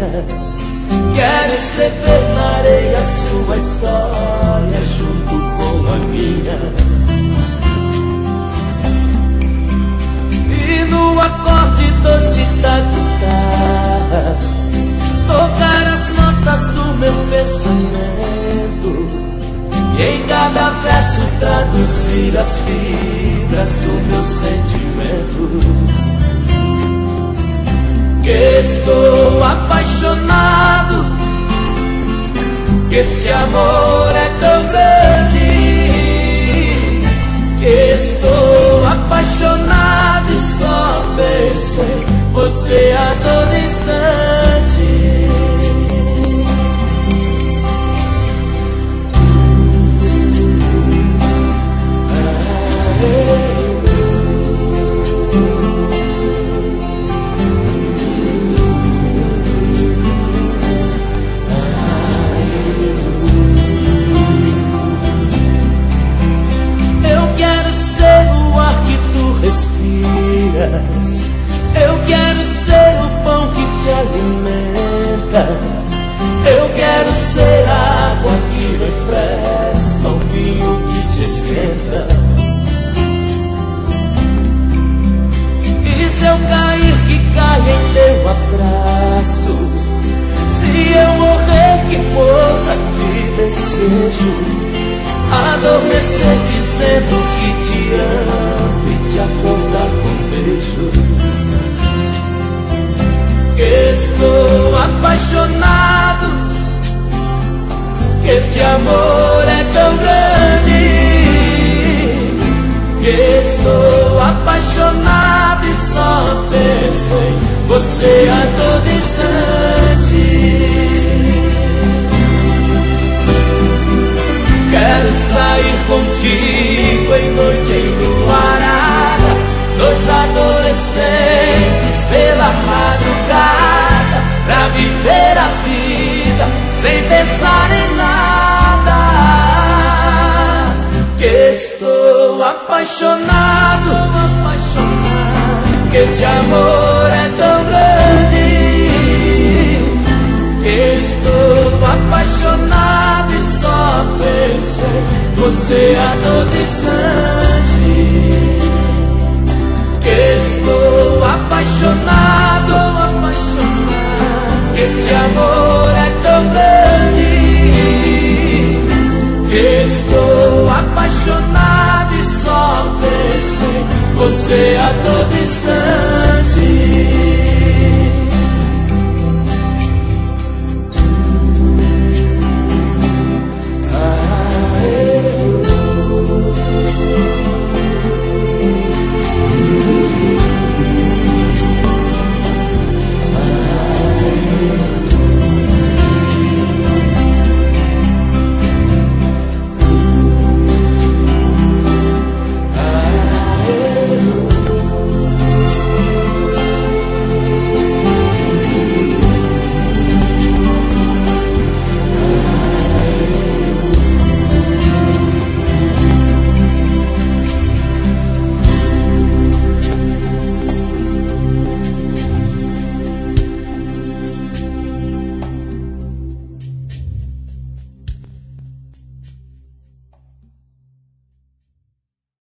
minha. Quero escrever na areia sua história junto com a minha. E no acorde doce da guitarra tocar as notas do meu pensamento, e em cada verso traduzir as fibras do meu sentimento. Que estou apaixonado, que esse amor é tão grande. Que estou apaixonado e só penso em você a todo instante. Eu quero ser o pão que te alimenta. Eu quero ser a água que refresca, o vinho que te esquenta. E se eu cair, que caia em teu abraço. Se eu morrer, que morra de desejo. Adormecer dizendo que te amo e te acordar com beijo. Que estou apaixonado, que esse amor é tão grande. Que estou apaixonado e só penso em você a todo instante. Quero sair contigo em noite enluarada, dois adolescentes pela madrugada, pra viver a vida sem pensar em nada. Que estou apaixonado, que esse amor é tão grande. Que estou apaixonado e só penso em você a todo instante. Que estou apaixonado, que esse amor é tão grande. Que estou apaixonado e só penso em você a todo instante.